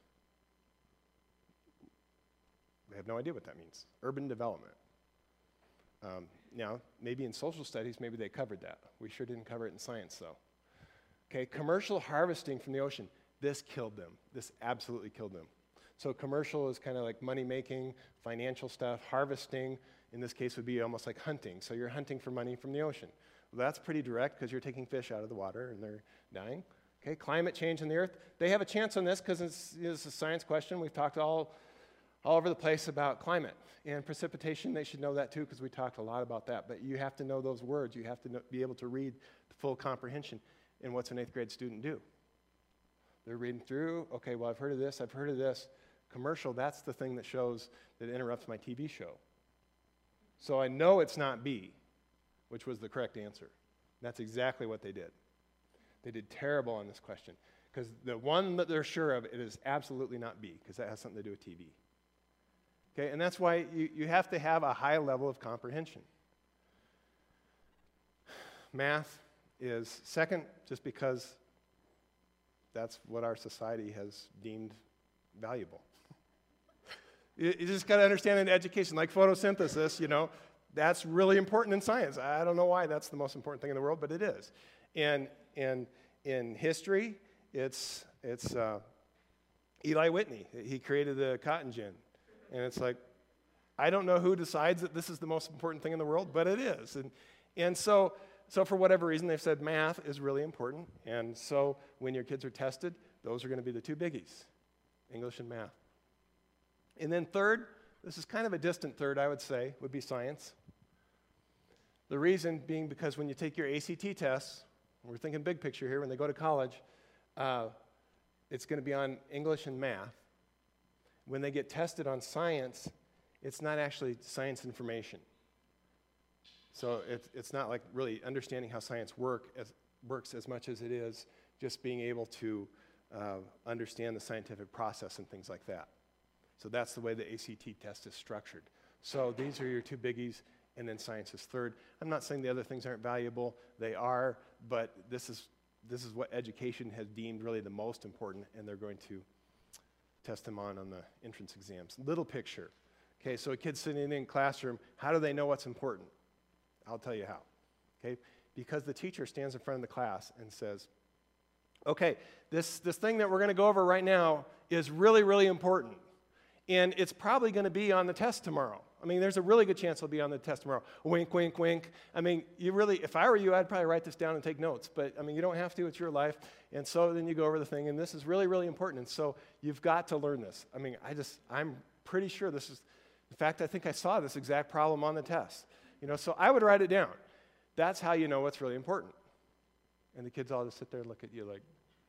They have no idea what that means. Urban development. Um, now, maybe in social studies, maybe they covered that. We sure didn't cover it in science, though. Okay, commercial harvesting from the ocean. This killed them. This absolutely killed them. So commercial is kind of like money-making, financial stuff. Harvesting, in this case, would be almost like hunting. So you're hunting for money from the ocean. Well, that's pretty direct because you're taking fish out of the water and they're dying. Okay, climate change in the earth. They have a chance on this because it's, it's a science question. We've talked all all over the place about climate and precipitation. They should know that too because we talked a lot about that. But you have to know those words. You have to know, be able to read the full comprehension. And what's an eighth grade student do? They're reading through, okay, well, I've heard of this, I've heard of this. Commercial, that's the thing that shows, that interrupts my T V show. So I know it's not B, which was the correct answer. That's exactly what they did. They did terrible on this question because the one that they're sure of, it is absolutely not B because that has something to do with T V. Okay, and that's why you, you have to have a high level of comprehension. Math is second just because that's what our society has deemed valuable. you, you just got to understand in education, like photosynthesis, you know, that's really important in science. I don't know why that's the most important thing in the world, but it is. And, and in history, it's, it's uh, Eli Whitney. He created the cotton gin. And it's like, I don't know who decides that this is the most important thing in the world, but it is. And, and so, so for whatever reason, they've said math is really important. And so when your kids are tested, those are going to be the two biggies, English and math. And then third, this is kind of a distant third, I would say, would be science. The reason being because when you take your A C T tests, we're thinking big picture here, when they go to college, uh, it's going to be on English and math. When they get tested on science, it's not actually science information. So it's, it's not like really understanding how science work as, works as much as it is just being able to uh, understand the scientific process and things like that. So that's the way the A C T test is structured. So these are your two biggies, and then science is third. I'm not saying the other things aren't valuable. They are, but this is, this is what education has deemed really the most important, and they're going to test them on on the entrance exams. Little picture. Okay, so a kid sitting in a classroom, how do they know what's important? I'll tell you how. Okay, because the teacher stands in front of the class and says, okay, this, this thing that we're going to go over right now is really, really important. And it's probably going to be on the test tomorrow. I mean, there's a really good chance it'll be on the test tomorrow. Wink, wink, wink. I mean, you really, if I were you, I'd probably write this down and take notes. But, I mean, you don't have to. It's your life. And so then you go over the thing, and this is really, really important. And so you've got to learn this. I mean, I just, I'm pretty sure this is, in fact, I think I saw this exact problem on the test. You know, so I would write it down. That's how you know what's really important. And the kids all just sit there and look at you like,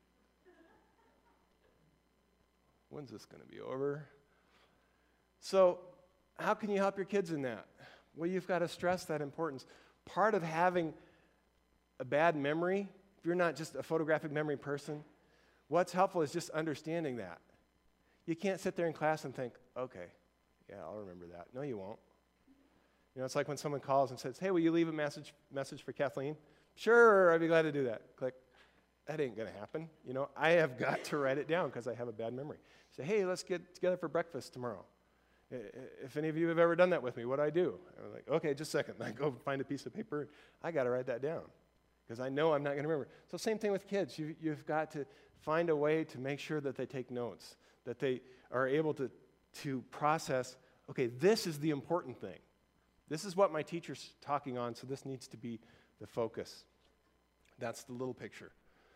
when's this going to be over? So how can you help your kids in that? Well, you've got to stress that importance. Part of having a bad memory, if you're not just a photographic memory person, what's helpful is just understanding that. You can't sit there in class and think, okay, yeah, I'll remember that. No, you won't. You know, it's like when someone calls and says, hey, will you leave a message message for Kathleen? Sure, I'd be glad to do that. Click. That ain't going to happen. You know, I have got to write it down because I have a bad memory. Say, hey, let's get together for breakfast tomorrow. If any of you have ever done that with me, what do I do? I'm like, okay, just a second. I go find a piece of paper. I got to write that down because I know I'm not going to remember. So same thing with kids. You, you've got to find a way to make sure that they take notes, that they are able to, to process, okay, this is the important thing. This is what my teacher's talking on, so this needs to be the focus. That's the little picture.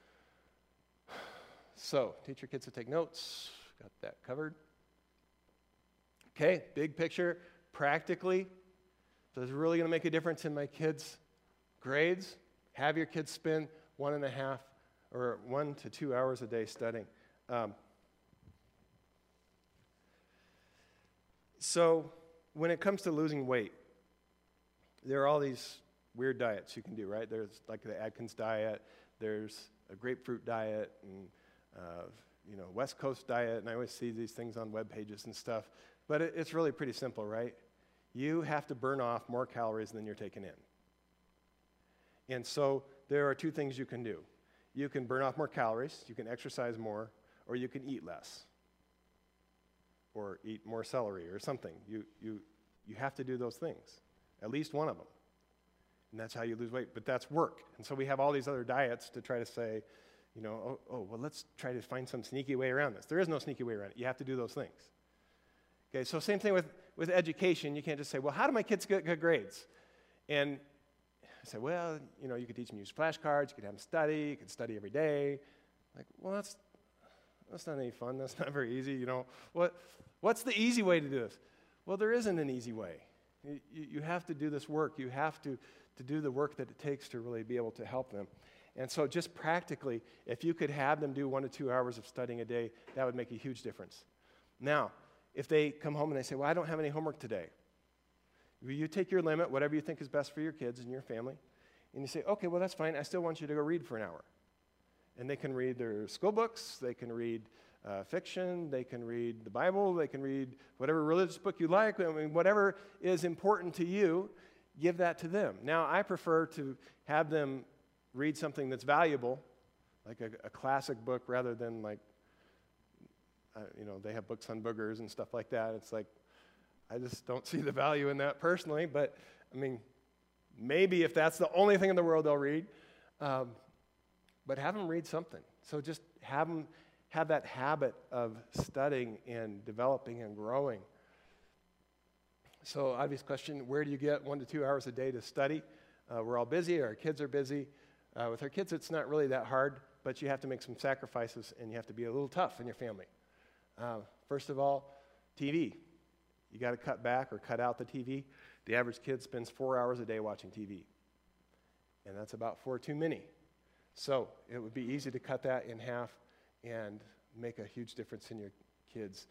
So, teach your kids to take notes. Got that covered. Okay, big picture. Practically, so it's really going to make a difference in my kids' grades. Have your kids spend one and a half or one to two hours a day studying. Um, so, when it comes to losing weight, there are all these weird diets you can do, right? There's like the Atkins diet, there's a grapefruit diet, and uh, you know, West Coast diet, and I always see these things on web pages and stuff. But it, it's really pretty simple, right? You have to burn off more calories than you're taking in. And so there are two things you can do. You can burn off more calories, you can exercise more, or you can eat less. Or eat more celery or something. You, you, you have to do those things. At least one of them. And that's how you lose weight. But that's work. And so we have all these other diets to try to say, you know, oh, oh, well, let's try to find some sneaky way around this. There is no sneaky way around it. You have to do those things. Okay, so same thing with, with education. You can't just say, well, how do my kids get good grades? And I say, well, you know, you could teach them to use flashcards. You could have them study. You could study every day. Like, well, that's, that's not any fun. That's not very easy, you know. What, what's the easy way to do this? Well, there isn't an easy way. You, you have to do this work. You have to, to do the work that it takes to really be able to help them. And so just practically, if you could have them do one to two hours of studying a day, that would make a huge difference. Now, if they come home and they say, well, I don't have any homework today, you take your limit, whatever you think is best for your kids and your family, and you say, okay, well, that's fine. I still want you to go read for an hour. And they can read their school books. They can read Uh, fiction, they can read the Bible, they can read whatever religious book you like. I mean, whatever is important to you, give that to them. Now, I prefer to have them read something that's valuable, like a, a classic book, rather than like, uh, you know, they have books on boogers and stuff like that. It's like, I just don't see the value in that personally, but, I mean, maybe if that's the only thing in the world they'll read, um, but have them read something. So just have them have that habit of studying and developing and growing. So obvious question, where do you get one to two hours a day to study? Uh, we're all busy, our kids are busy. Uh, with our kids, it's not really that hard, but you have to make some sacrifices and you have to be a little tough in your family. Uh, first of all, T V. You got to cut back or cut out the T V. The average kid spends four hours a day watching T V. And that's about four too many. So it would be easy to cut that in half and make a huge difference in your kids.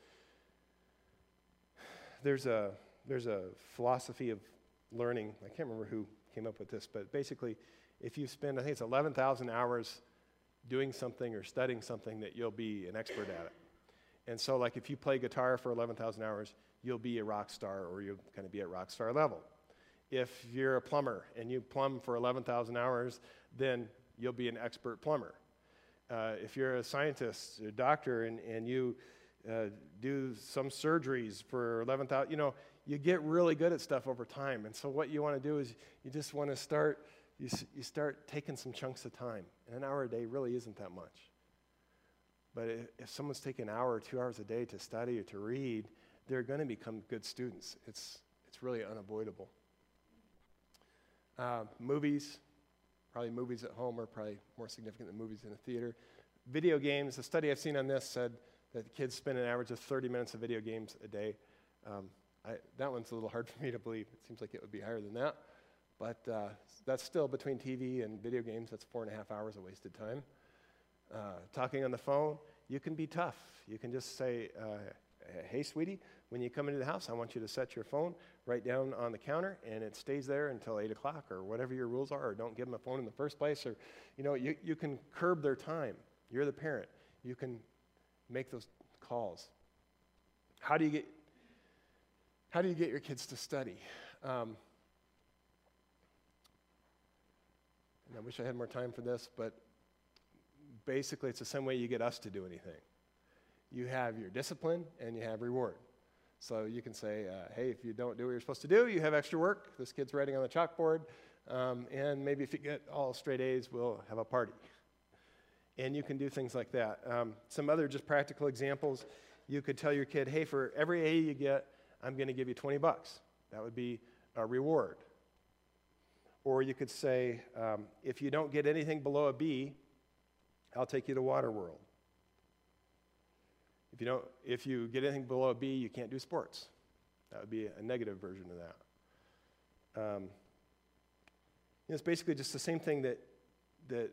There's a, there's a philosophy of learning. I can't remember who came up with this, but basically, if you spend, I think it's eleven thousand hours doing something or studying something that you'll be an expert at it. And so like if you play guitar for eleven thousand hours, you'll be a rock star, or you'll kind of be at rock star level. If you're a plumber and you plumb for eleven thousand hours, then you'll be an expert plumber. Uh, if you're a scientist, a doctor, and, and you uh, do some surgeries for eleven thousand, you know, you get really good at stuff over time. And so what you want to do is you just want to start, you, you start taking some chunks of time. And an hour a day really isn't that much. But if, if someone's taking an hour or two hours a day to study or to read, they're going to become good students. It's, it's really unavoidable. Uh, movies, probably movies at home are probably more significant than movies in a theater. Video games, a study I've seen on this said that the kids spend an average of thirty minutes of video games a day. Um, I, that one's a little hard for me to believe. It seems like it would be higher than that. But uh, that's still between T V and video games, that's four and a half hours of wasted time. Uh, talking on the phone, you can be tough. You can just say, uh, hey, sweetie, when you come into the house, I want you to set your phone right down on the counter, and it stays there until eight o'clock, or whatever your rules are, or don't give them a phone in the first place, or, you know, you, you can curb their time. You're the parent. You can make those calls. How do you get, how do you get your kids to study? Um, and I wish I had more time for this, but basically it's the same way you get us to do anything. You have your discipline and you have reward. So you can say, uh, hey, if you don't do what you're supposed to do, you have extra work. This kid's writing on the chalkboard. Um, and maybe if you get all straight A's, we'll have a party. And you can do things like that. Um, some other just practical examples. You could tell your kid, hey, for every A you get, I'm going to give you twenty bucks. That would be a reward. Or you could say, um, if you don't get anything below a B, I'll take you to Waterworld. If you don't, if you get anything below a B, you can't do sports. That would be a negative version of that. Um, you know, it's basically just the same thing that that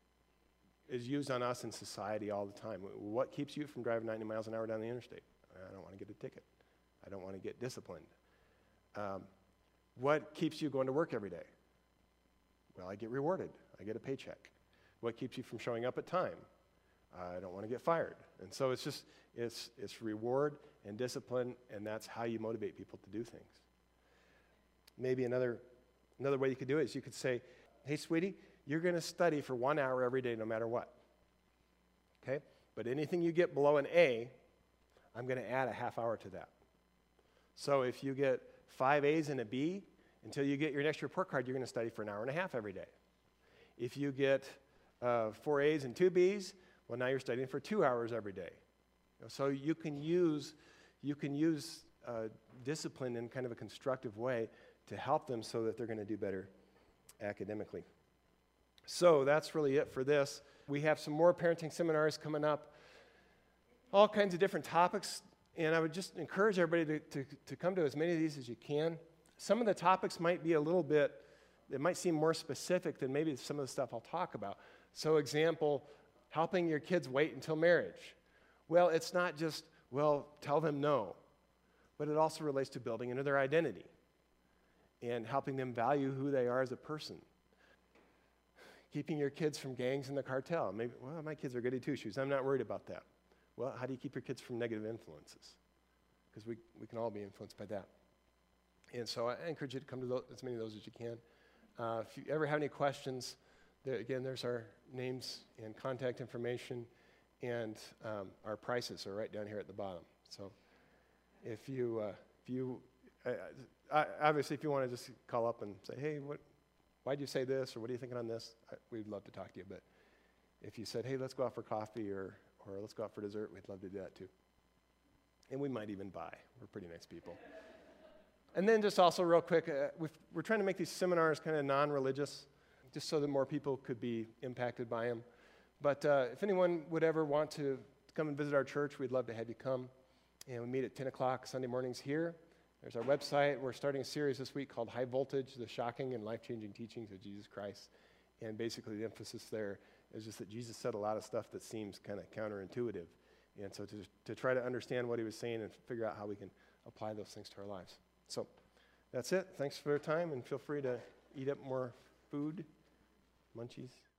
is used on us in society all the time. What keeps you from driving ninety miles an hour down the interstate? I don't want to get a ticket. I don't want to get disciplined. Um, what keeps you going to work every day? Well, I get rewarded. I get a paycheck. What keeps you from showing up at time? I don't want to get fired. And so it's just, it's, it's reward and discipline, and that's how you motivate people to do things. Maybe another, another way you could do it is you could say, hey, sweetie, you're going to study for one hour every day no matter what. Okay? But anything you get below an A, I'm going to add a half hour to that. So if you get five A's and a B, until you get your next report card, you're going to study for an hour and a half every day. If you get uh, four A's and two B's, well, now you're studying for two hours every day. You know, so you can use, you can use uh, discipline in kind of a constructive way to help them so that they're going to do better academically. So that's really it for this. We have some more parenting seminars coming up, all kinds of different topics, and I would just encourage everybody to, to, to come to as many of these as you can. Some of the topics might be a little bit, it might seem more specific than maybe some of the stuff I'll talk about. So example, helping your kids wait until marriage. Well, it's not just, well, tell them no, but it also relates to building into their identity and helping them value who they are as a person. Keeping your kids from gangs and the cartel. Maybe, well, my kids are goody two-shoes. I'm not worried about that. Well, how do you keep your kids from negative influences? Because we, we can all be influenced by that. And so I encourage you to come to those, as many of those as you can. Uh, if you ever have any questions, there, again, there's our names and contact information, and um, our prices are right down here at the bottom. So if you, uh, if you uh, I, obviously, if you want to just call up and say, hey, what, why'd you say this, or what are you thinking on this, I, we'd love to talk to you. But if you said, hey, let's go out for coffee, or, or let's go out for dessert, we'd love to do that too. And we might even buy. We're pretty nice people. And then just also real quick, uh, we've, we're trying to make these seminars kind of non-religious, just so that more people could be impacted by them. But uh, if anyone would ever want to come and visit our church, we'd love to have you come. And we meet at ten o'clock Sunday mornings here. There's our website. We're starting a series this week called High Voltage, the Shocking and Life-Changing Teachings of Jesus Christ. And basically the emphasis there is just that Jesus said a lot of stuff that seems kind of counterintuitive. And so to, to try to understand what he was saying and figure out how we can apply those things to our lives. So that's it. Thanks for your time, and feel free to eat up more food, munchies.